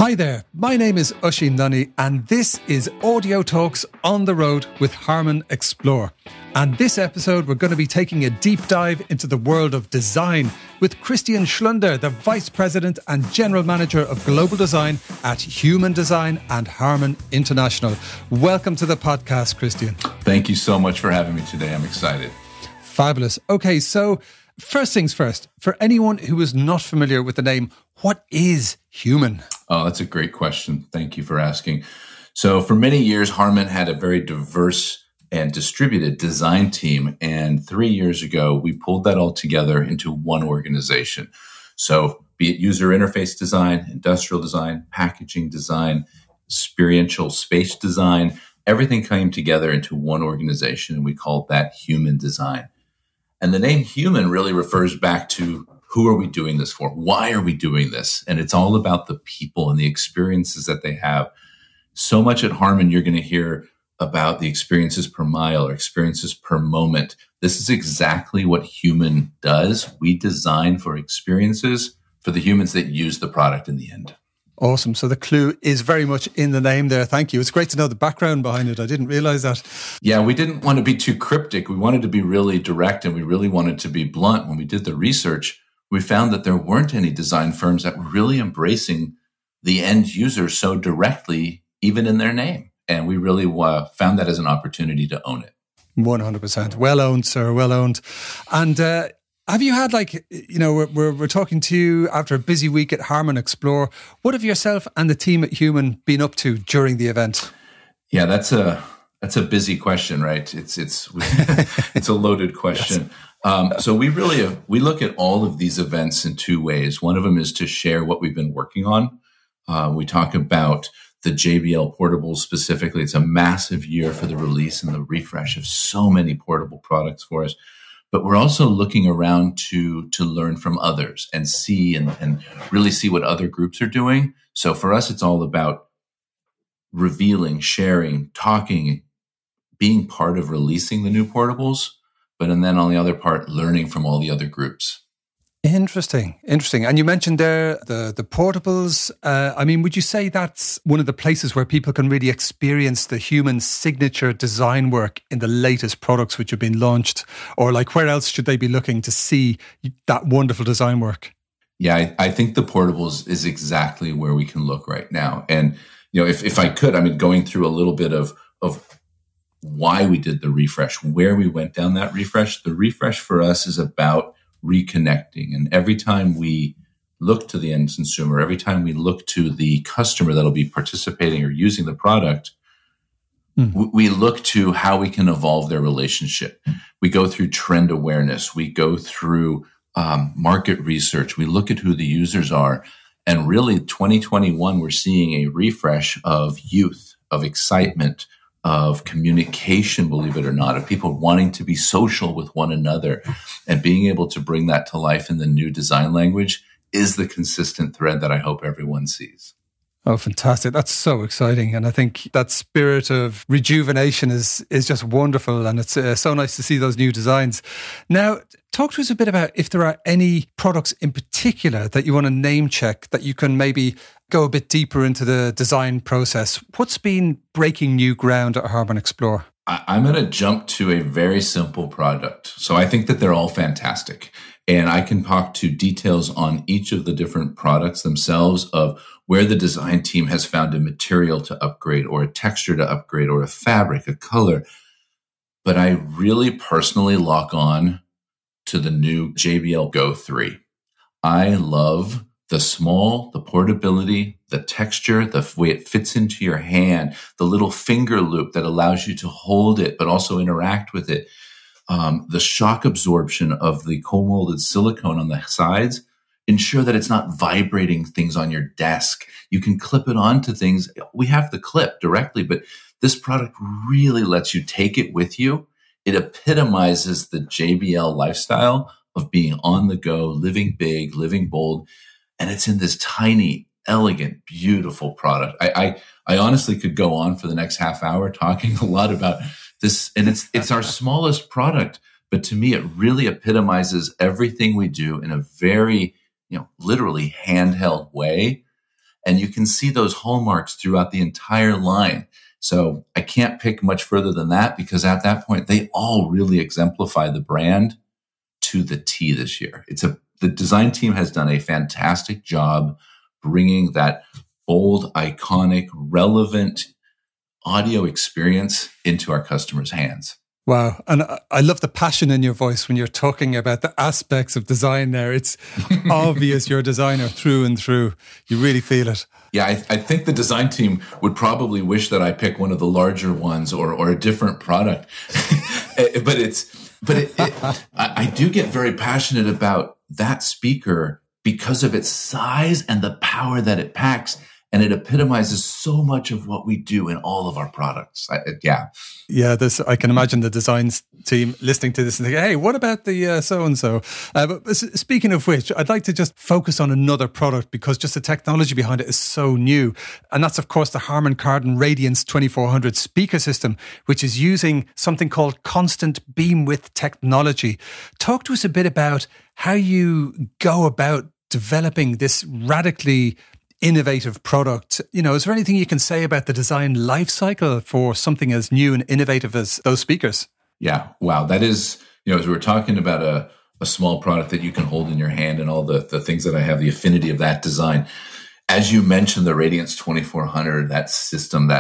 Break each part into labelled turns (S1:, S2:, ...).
S1: Hi there, my name is Oisín Lunny and this is Audio Talks on the Road with Harman Explore. And this episode we're going to be taking a deep dive into the world of design with Christian Schlunder, the Vice President and General Manager of Global Design at Human Design and Harman International. Welcome to the podcast, Christian.
S2: Thank you so much for having me today. I'm excited.
S1: Fabulous. Okay, so first things first, for anyone who is not familiar with the name, what is Human?
S2: Oh, that's a great question. Thank you for asking. So for many years, Harman had a very diverse and distributed design team. And 3 years ago, we pulled that all together into one organization. So be it user interface design, industrial design, packaging design, experiential space design, everything came together into one organization. And we called that Human Design. And the name Human really refers back to who are we doing this for? Why are we doing this? And it's all about the people and the experiences that they have. So much at Harman, you're going to hear about the experiences per mile or experiences per moment. This is exactly what Human does. We design for experiences for the humans that use the product in the end.
S1: Awesome. So the clue is very much in the name there. Thank you. It's great to know the background behind it. I didn't realize that.
S2: Yeah, we didn't want to be too cryptic. We wanted to be really direct and we really wanted to be blunt. When we did the research, we found that there weren't any design firms that were really embracing the end user so directly, even in their name. And we really found that as an opportunity to own it.
S1: 100%. Well owned, sir. Well owned. And have you had we're talking to you after a busy week at Harman Explore. What have yourself and the team at Human been up to during the event?
S2: Yeah, that's a busy question, right? It's it's a loaded question. Yes. So we look at all of these events in two ways. One of them is to share what we've been working on. We talk about the JBL portables specifically. It's a massive year for the release and the refresh of so many portable products for us. But we're also looking around to learn from others and see and really see what other groups are doing. So for us, it's all about revealing, sharing, talking, being part of releasing the new portables, and then on the other part, learning from all the other groups.
S1: Interesting. And you mentioned there the portables. Would you say that's one of the places where people can really experience the Human signature design work in the latest products which have been launched? Or where else should they be looking to see that wonderful design work?
S2: Yeah, I think the portables is exactly where we can look right now. And, if I could, going through a little bit of why we did the refresh, where we went down that refresh. The refresh for us is about reconnecting. And every time we look to the end consumer, every time we look to the customer that'll be participating or using the product, we look to how we can evolve their relationship. We go through trend awareness. We go through market research. We look at who the users are. And really, 2021, we're seeing a refresh of youth, of excitement, of communication, believe it or not, of people wanting to be social with one another, and being able to bring that to life in the new design language is the consistent thread that I hope everyone sees.
S1: Oh, fantastic. That's so exciting. And I think that spirit of rejuvenation is just wonderful. And it's so nice to see those new designs. Now, talk to us a bit about if there are any products in particular that you want to name check, that you can maybe go a bit deeper into the design process. What's been breaking new ground at Harman Explore?
S2: I'm going to jump to a very simple product. So I think that they're all fantastic. And I can talk to details on each of the different products themselves of where the design team has found a material to upgrade or a texture to upgrade or a fabric, a color. But I really personally lock on to the new JBL Go 3. I love the small, the portability, the texture, the way it fits into your hand, the little finger loop that allows you to hold it, but also interact with it. The shock absorption of the co-molded silicone on the sides ensure that it's not vibrating things on your desk. You can clip it onto things. We have the clip directly, but this product really lets you take it with you. It epitomizes the JBL lifestyle of being on the go, living big, living bold. And it's in this tiny, elegant, beautiful product. I honestly could go on for the next half hour talking a lot about this. And it's our smallest product, but to me, it really epitomizes everything we do in a very, literally handheld way. And you can see those hallmarks throughout the entire line. So I can't pick much further than that, because at that point, they all really exemplify the brand to the T this year. The design team has done a fantastic job bringing that bold, iconic, relevant audio experience into our customers' hands.
S1: Wow. And I love the passion in your voice when you're talking about the aspects of design there. It's obvious you're a designer through and through. You really feel it.
S2: Yeah, I think the design team would probably wish that I pick one of the larger ones or a different product. I do get very passionate about that speaker because of its size and the power that it packs. And it epitomizes so much of what we do in all of our products.
S1: Yeah, I can imagine the design team listening to this and thinking, hey, what about the so-and-so? But speaking of which, I'd like to just focus on another product, because just the technology behind it is so new. And that's, of course, the Harman Kardon Radiance 2400 speaker system, which is using something called constant beam width technology. Talk to us a bit about how you go about developing this radically innovative product. Is there anything you can say about the design life cycle for something as new and innovative as those speakers?
S2: Yeah. Wow. That is, as we were talking about a small product that you can hold in your hand and all the things that I have, the affinity of that design. As you mentioned, the Radiance 2400, that system,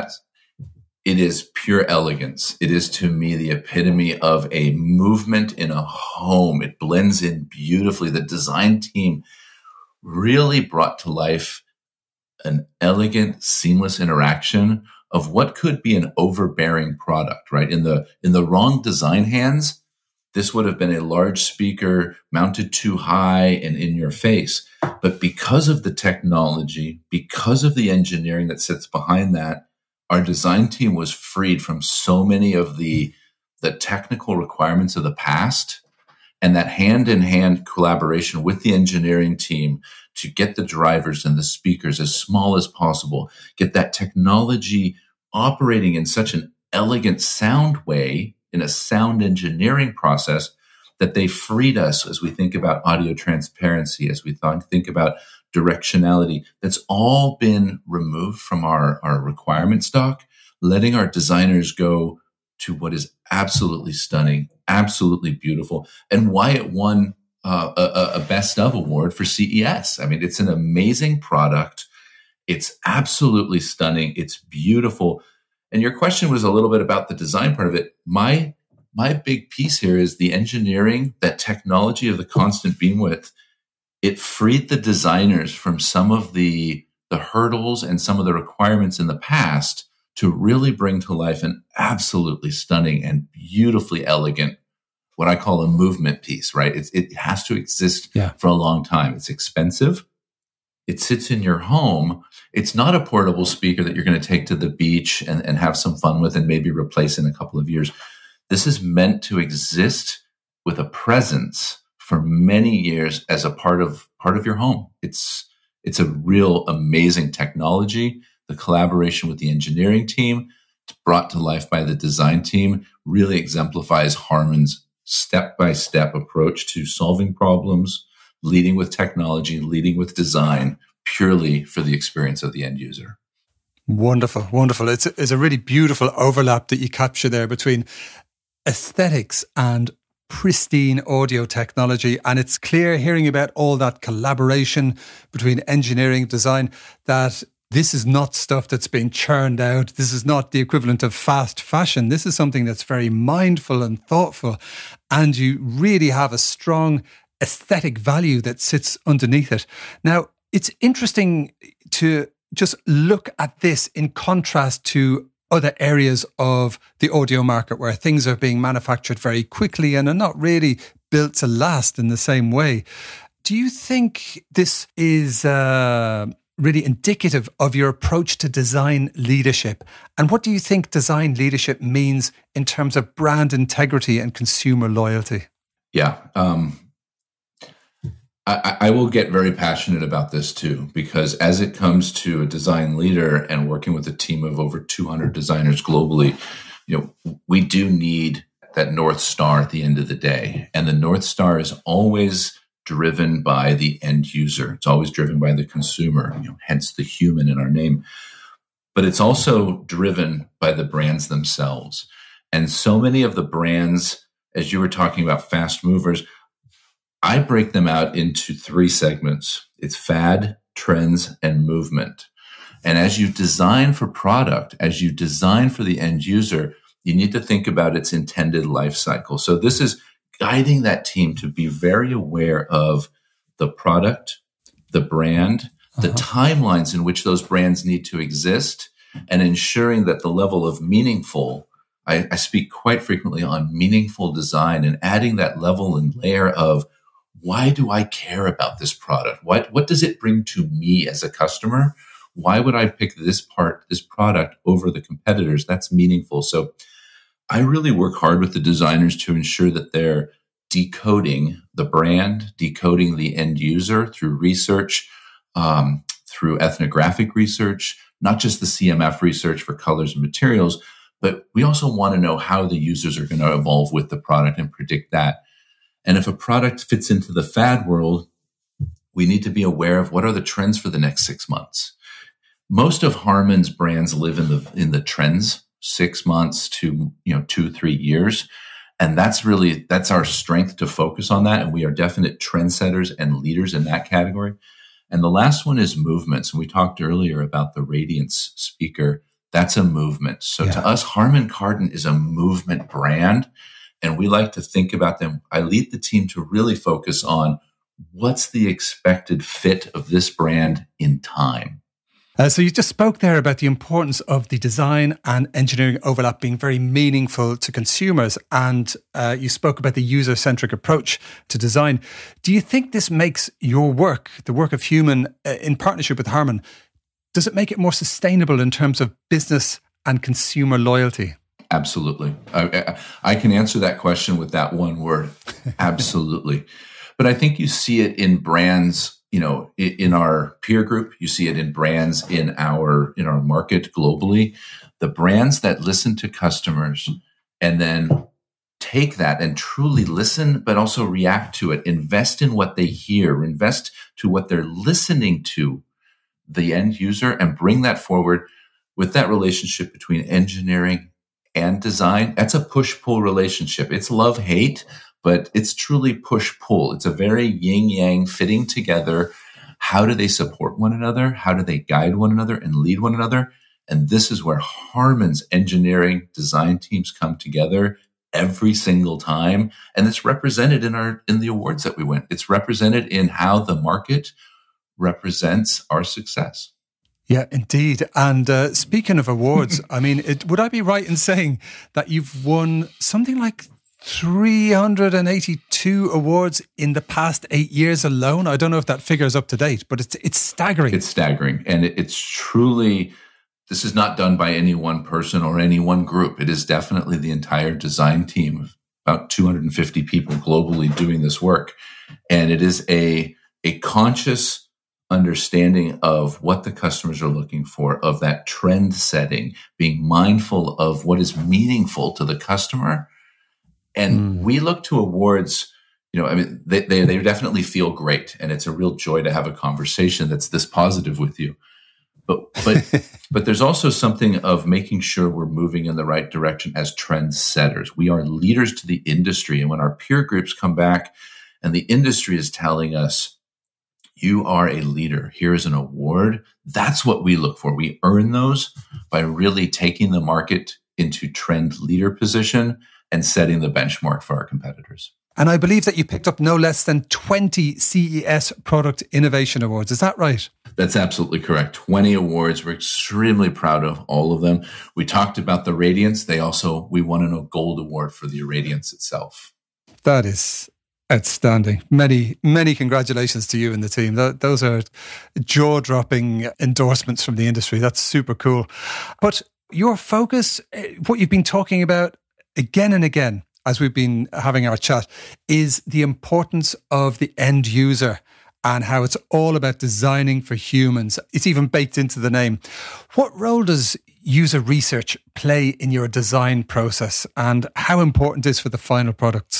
S2: it is pure elegance. It is, to me, the epitome of a movement in a home. It blends in beautifully. The design team really brought to life an elegant, seamless interaction of what could be an overbearing product, right? In the wrong design hands, this would have been a large speaker mounted too high and in your face. But because of the technology, because of the engineering that sits behind that, our design team was freed from so many of the technical requirements of the past, and that hand-in-hand collaboration with the engineering team to get the drivers and the speakers as small as possible, get that technology operating in such an elegant sound way, in a sound engineering process, that they freed us as we think about audio transparency, as we think about directionality. That's all been removed from our requirement stock, letting our designers go to what is absolutely stunning, absolutely beautiful, and why it won a Best of award for CES. I mean, it's an amazing product. It's absolutely stunning. It's beautiful. And your question was a little bit about the design part of it. My big piece here is the engineering, that technology of the constant beam width. It freed the designers from some of the hurdles and some of the requirements in the past to really bring to life an absolutely stunning and beautifully elegant, what I call a movement piece, right? It has to exist for a long time. It's expensive. It sits in your home. It's not a portable speaker that you're going to take to the beach and have some fun with and maybe replace in a couple of years. This is meant to exist with a presence for many years as a part of your home. It's a real amazing technology. The collaboration with the engineering team, brought to life by the design team, really exemplifies Harman's step-by-step approach to solving problems, leading with technology, leading with design, purely for the experience of the end user.
S1: Wonderful, wonderful. It's a really beautiful overlap that you capture there between aesthetics and pristine audio technology. And it's clear, hearing about all that collaboration between engineering and design, that this is not stuff that's been churned out. This is not the equivalent of fast fashion. This is something that's very mindful and thoughtful. And you really have a strong aesthetic value that sits underneath it. Now, it's interesting to just look at this in contrast to other areas of the audio market where things are being manufactured very quickly and are not really built to last in the same way. Do you think this is really indicative of your approach to design leadership? And what do you think design leadership means in terms of brand integrity and consumer loyalty?
S2: Yeah. I will get very passionate about this too, because as it comes to a design leader and working with a team of over 200 designers globally, we do need that North Star at the end of the day. And the North Star is always driven by the end user. It's always driven by the consumer, hence the human in our name. But it's also driven by the brands themselves. And so many of the brands, as you were talking about fast movers, I break them out into 3 segments. It's fad, trends, and movement. And as you design for product, as you design for the end user, you need to think about its intended life cycle. So this is guiding that team to be very aware of the product, the brand, the timelines in which those brands need to exist, and ensuring that the level of meaningful, I speak quite frequently on meaningful design, and adding that level and layer of, why do I care about this product? What does it bring to me as a customer? Why would I pick this product over the competitors? That's meaningful. So I really work hard with the designers to ensure that they're decoding the brand, decoding the end user through research, through ethnographic research, not just the CMF research for colors and materials, but we also want to know how the users are going to evolve with the product and predict that. And if a product fits into the fad world, we need to be aware of what are the trends for the next 6 months. Most of Harman's brands live in the trends, 6 months to 2-3 years. And that's our strength to focus on that. And we are definite trendsetters and leaders in that category. And the last one is movements. And we talked earlier about the Radiance speaker. That's a movement. So to us, Harman Kardon is a movement brand. And we like to think about them. I lead the team to really focus on what's the expected fit of this brand in time.
S1: So you just spoke there about the importance of the design and engineering overlap being very meaningful to consumers. And you spoke about the user-centric approach to design. Do you think this makes your work, the work of Human, in partnership with Harman, does it make it more sustainable in terms of business and consumer loyalty?
S2: Absolutely. I can answer that question with that one word. Absolutely. But I think you see it in brands, in our peer group. You see it in brands in our market globally. The brands that listen to customers and then take that and truly listen, but also react to it, invest in what they hear, invest to what they're listening to the end user, and bring that forward with that relationship between engineering and design. That's a push-pull relationship. It's love-hate, but it's truly push-pull. It's a very yin-yang fitting together. How do they support one another? How do they guide one another and lead one another? And this is where Harman's engineering design teams come together every single time. And it's represented in the awards that we win. It's represented in how the market represents our success.
S1: Yeah, indeed. And speaking of awards, I mean, would I be right in saying that you've won something like 382 awards in the past 8 years alone? I don't know if that figure is up to date, but it's staggering.
S2: It's staggering. And it's truly, this is not done by any one person or any one group. It is definitely the entire design team, about 250 people globally doing this work. And it is a conscious understanding of what the customers are looking for, of that trend setting, being mindful of what is meaningful to the customer. And we look to awards, they definitely feel great. And it's a real joy to have a conversation that's this positive with you. But there's also something of making sure we're moving in the right direction as trend setters. We are leaders to the industry. And when our peer groups come back and the industry is telling us, you are a leader, here is an award, that's what we look for. We earn those by really taking the market into trend leader position and setting the benchmark for our competitors.
S1: And I believe that you picked up no less than 20 CES Product Innovation Awards. Is that right?
S2: That's absolutely correct. 20 awards. We're extremely proud of all of them. We talked about the Radiance. We won a gold award for the Radiance itself.
S1: That is outstanding. Many, many congratulations to you and the team. Those are jaw-dropping endorsements from the industry. That's super cool. But your focus, what you've been talking about again and again, as we've been having our chat, is the importance of the end user and how it's all about designing for humans. It's even baked into the name. What role does user research play in your design process, and how important is it for the final products?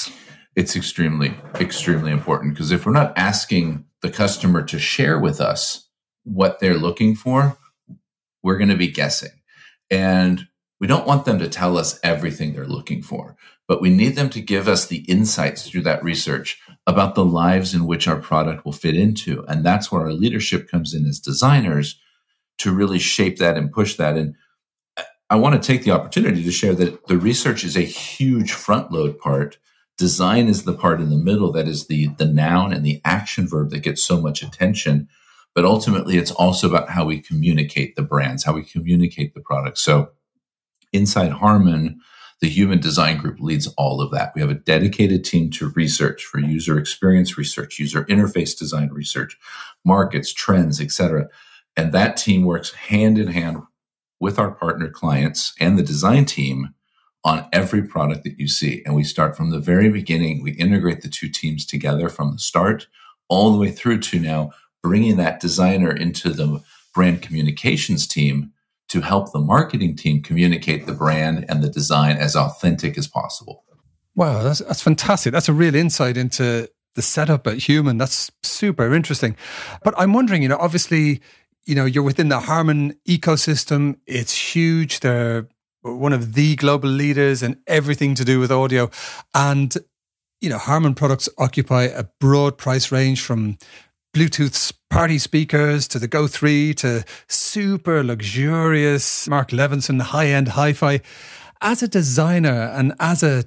S2: It's extremely, extremely important, because if we're not asking the customer to share with us what they're looking for, we're going to be guessing. And we don't want them to tell us everything they're looking for, but we need them to give us the insights through that research about the lives in which our product will fit into. And that's where our leadership comes in as designers to really shape that and push that. And I want to take the opportunity to share that the research is a huge front load part. Design is the part in the middle that is the noun and the action verb that gets so much attention. But ultimately, it's also about how we communicate the brands, how we communicate the products. So inside Harman, the human design group leads all of that. We have a dedicated team to research, for user experience research, user interface design research, markets, trends, etc. And that team works hand in hand with our partner clients and the design team on every product that you see. And we start from the very beginning. We integrate the two teams together from the start all the way through to now bringing that designer into the brand communications team to help the marketing team communicate the brand and the design as authentic as possible.
S1: Wow, that's fantastic. That's a real insight into the setup at Human. That's super interesting. But I'm wondering, obviously, you're within the Harman ecosystem. It's huge. They're one of the global leaders in everything to do with audio. And, Harman products occupy a broad price range from Bluetooth party speakers to the Go 3 to super luxurious Mark Levinson high-end hi-fi. As a designer and as the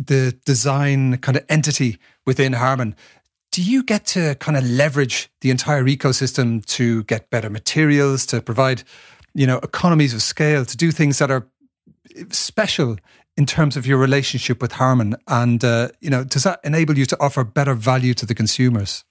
S1: design kind of entity within Harman, do you get to kind of leverage the entire ecosystem to get better materials, to provide, economies of scale, to do things that are special in terms of your relationship with Harman? And, does that enable you to offer better value to the consumers?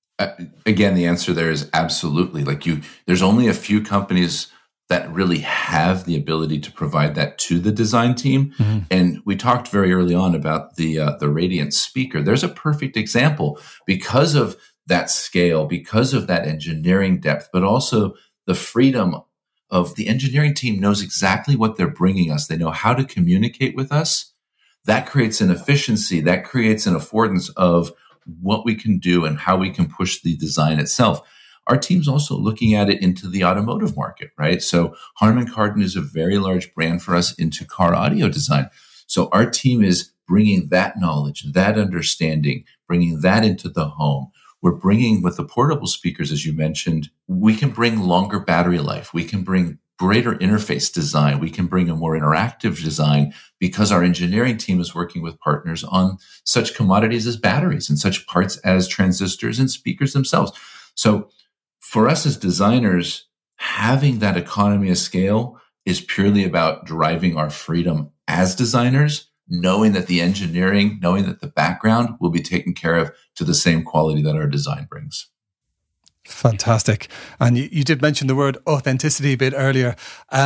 S2: Again, the answer there is absolutely. There's only a few companies that really have the ability to provide that to the design team. Mm-hmm. And we talked very early on about the Radiant speaker. There's a perfect example because of that scale, because of that engineering depth, but also the freedom of the engineering team knows exactly what they're bringing us. They know how to communicate with us. That creates an efficiency. That creates an affordance of what we can do and how we can push the design itself. Our team's also looking at it into the automotive market, right? So Harman Kardon is a very large brand for us into car audio design. So our team is bringing that knowledge, that understanding, bringing that into the home. We're bringing, with the portable speakers, as you mentioned, we can bring longer battery life. We can bring greater interface design. We can bring a more interactive design because our engineering team is working with partners on such commodities as batteries and such parts as transistors and speakers themselves. So for us as designers, having that economy of scale is purely about driving our freedom as designers, knowing that the engineering, knowing that the background will be taken care of to the same quality that our design brings.
S1: Fantastic. And you did mention the word authenticity a bit earlier.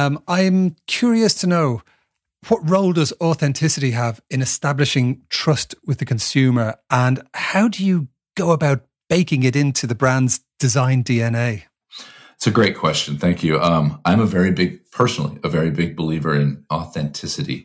S1: I'm curious to know, what role does authenticity have in establishing trust with the consumer? And how do you go about baking it into the brand's design DNA?
S2: It's a great question. Thank you. I'm a very big believer in authenticity.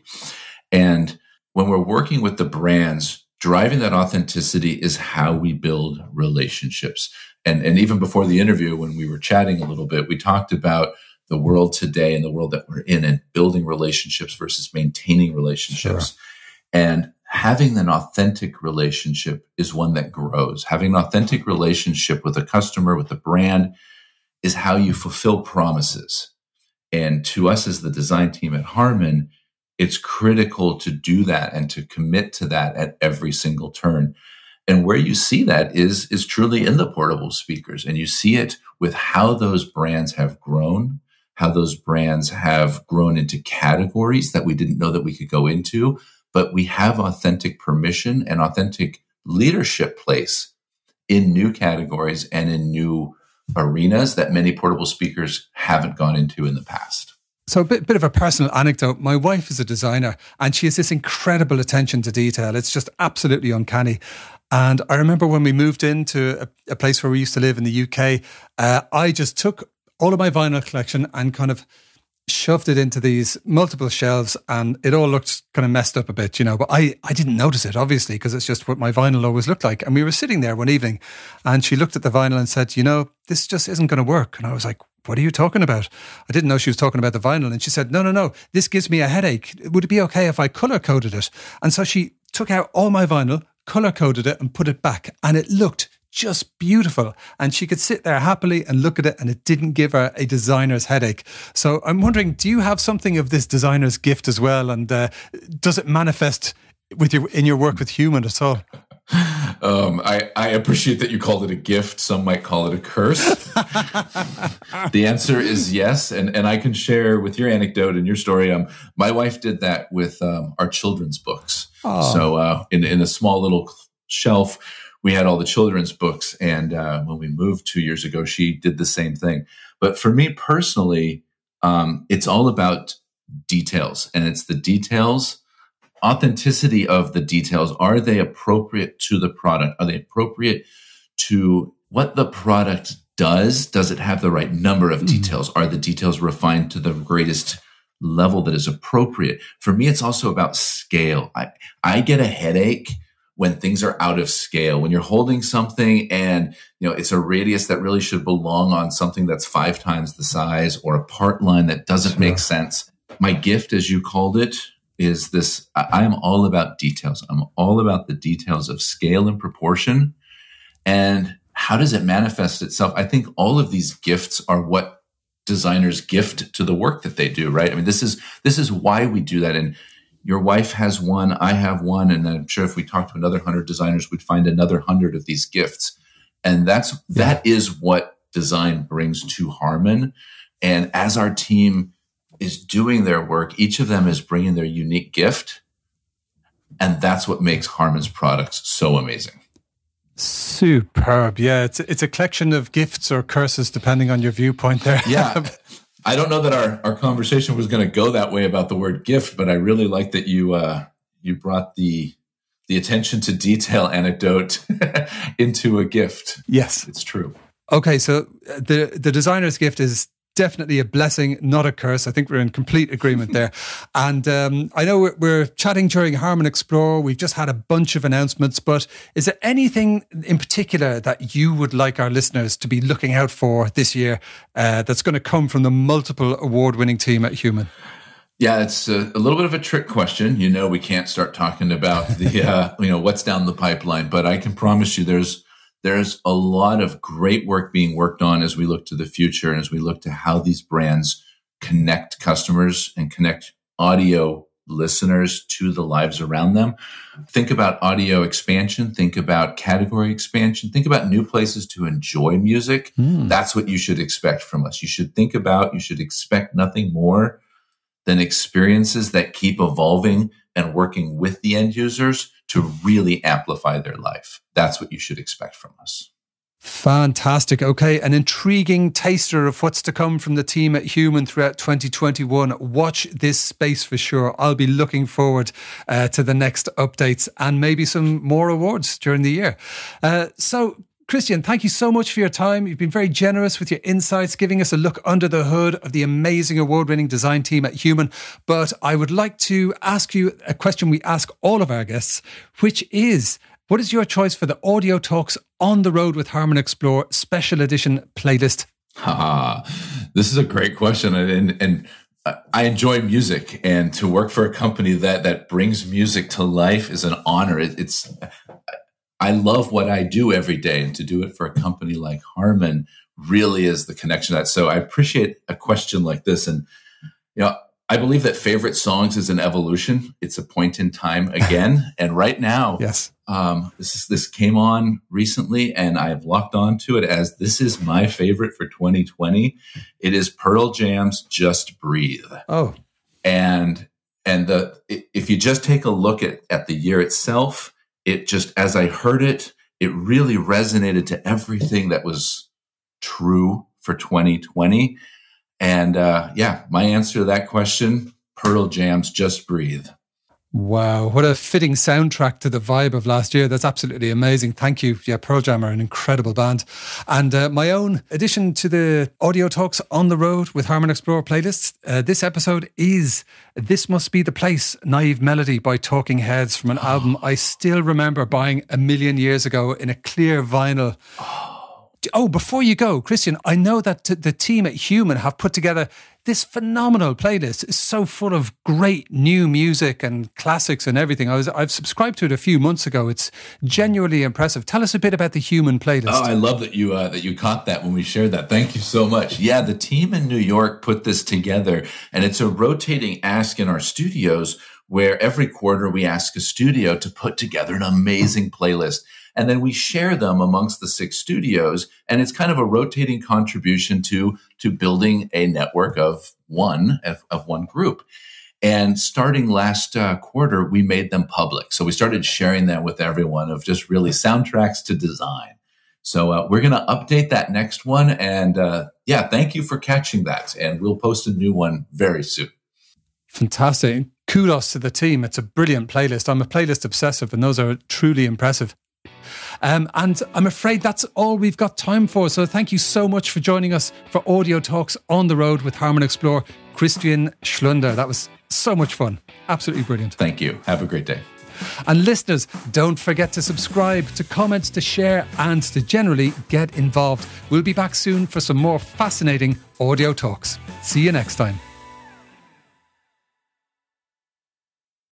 S2: And when we're working with the brands, driving that authenticity is how we build relationships. And even before the interview, when we were chatting a little bit, we talked about the world today and the world that we're in and building relationships versus maintaining relationships. Sure. And having an authentic relationship is one that grows. Having an authentic relationship with a customer, with the brand, is how you fulfill promises. And to us as the design team at Harman, it's critical to do that and to commit to that at every single turn. And where you see that is truly in the portable speakers. And you see it with how those brands have grown, how those brands have grown into categories that we didn't know that we could go into. But we have authentic permission and authentic leadership place in new categories and in new arenas that many portable speakers haven't gone into in the past.
S1: So a bit of a personal anecdote. My wife is a designer and she has this incredible attention to detail. It's just absolutely uncanny. And I remember when we moved into a place where we used to live in the UK, I just took all of my vinyl collection and kind of shoved it into these multiple shelves and it all looked kind of messed up a bit, but I didn't notice it, obviously, because it's just what my vinyl always looked like. And we were sitting there one evening and she looked at the vinyl and said, this just isn't going to work. And I was like, what are you talking about? I didn't know she was talking about the vinyl. And she said, no, this gives me a headache. Would it be okay if I color coded it? And so she took out all my vinyl, color coded it and put it back. And it looked just beautiful. And she could sit there happily and look at it and it didn't give her a designer's headache. So I'm wondering, do you have something of this designer's gift as well? And does it manifest in your work with Human at all?
S2: I appreciate that you called it a gift. Some might call it a curse. The answer is yes. And I can share with your anecdote and your story. My wife did that with our children's books. Oh. So in a small little shelf, we had all the children's books. And when we moved 2 years ago, she did the same thing. But for me personally, it's all about details. And it's the details, authenticity of the details. Are they appropriate to the product? Are they appropriate to what the product does? Does it have the right number of details? Are the details refined to the greatest level that is appropriate? For me, it's also about scale. I get a headache when things are out of scale, when you're holding something and it's a radius that really should belong on something that's 5 times the size, or a part line that doesn't make sense. My gift, as you called it, is this. I am all about details. I'm all about the details of scale and proportion. And how does it manifest itself? I think all of these gifts are what designers gift to the work that they do, right? I mean, this is why we do that. And your wife has one, I have one, and I'm sure if we talked to another 100 designers, we'd find another 100 of these gifts. And that is what design brings to Harman. And as our team is doing their work, each of them is bringing their unique gift. And that's what makes Harman's products so amazing.
S1: Superb. Yeah, it's a collection of gifts or curses, depending on your viewpoint there.
S2: Yeah. I don't know that our conversation was going to go that way about the word gift, but I really like that you brought the attention to detail anecdote into a gift.
S1: Yes.
S2: It's true.
S1: Okay, so the designer's gift is definitely a blessing, not a curse. I think we're in complete agreement there. And I know we're chatting during Harman Explore. We've just had a bunch of announcements, but is there anything in particular that you would like our listeners to be looking out for this year that's going to come from the multiple award-winning team at Human?
S2: Yeah, it's a little bit of a trick question. We can't start talking about the what's down the pipeline, but I can promise you there's a lot of great work being worked on as we look to the future and as we look to how these brands connect customers and connect audio listeners to the lives around them. Think about audio expansion. Think about category expansion. Think about new places to enjoy music. That's what you should expect from us. You should expect nothing more than experiences that keep evolving and working with the end users to really amplify their life. That's what you should expect from us.
S1: Fantastic. Okay, an intriguing taster of what's to come from the team at Human throughout 2021. Watch this space for sure. I'll be looking forward to the next updates and maybe some more awards during the year. So, Christian, thank you so much for your time. You've been very generous with your insights, giving us a look under the hood of the amazing award-winning design team at Human. But I would like to ask you a question we ask all of our guests, which is, what is your choice for the Audio Talks On the Road with Harman Explore Special Edition playlist?
S2: This is a great question. And I enjoy music, and to work for a company that brings music to life is an honor. I love what I do every day, and to do it for a company like Harman really is the connection to that. So I appreciate a question like this. And, I believe that favorite songs is an evolution. It's a point in time again. And right now,
S1: yes,
S2: this came on recently and I've locked on to it as this is my favorite for 2020. It is Pearl Jam's Just Breathe.
S1: Oh,
S2: and if you just take a look at the year itself, it just, as I heard it, it really resonated to everything that was true for 2020. And my answer to that question, Pearl Jam's Just Breathe.
S1: Wow, what a fitting soundtrack to the vibe of last year. That's absolutely amazing. Thank you. Yeah, Pearl Jam are an incredible band. And my own addition to the Audio Talks on the Road with Harman Explorer playlists, this episode is This Must Be the Place, Naive Melody by Talking Heads from an album I still remember buying a million years ago in a clear vinyl. Oh, before you go, Christian, I know that the team at Human have put together this phenomenal playlist. It's so full of great new music and classics and everything. I've subscribed to it a few months ago. It's genuinely impressive. Tell us a bit about the Human playlist.
S2: Oh, I love that you caught that when we shared that. Thank you so much. Yeah, the team in New York put this together, and it's a rotating ask in our studios where every quarter we ask a studio to put together an amazing playlist. And then we share them amongst the 6 studios. And it's kind of a rotating contribution to building a network of one group. And starting last quarter, we made them public. So we started sharing them with everyone of just really soundtracks to design. So we're going to update that next one. And thank you for catching that. And we'll post a new one very soon.
S1: Fantastic. Kudos to the team. It's a brilliant playlist. I'm a playlist obsessive, and those are truly impressive. And I'm afraid that's all we've got time for. So thank you so much for joining us for Audio Talks on the Road with Harman Explorer, Christian Schlunder. That was so much fun. Absolutely brilliant.
S2: Thank you. Have a great day.
S1: And listeners, don't forget to subscribe, to comment, to share, and to generally get involved. We'll be back soon for some more fascinating Audio Talks. See you next time.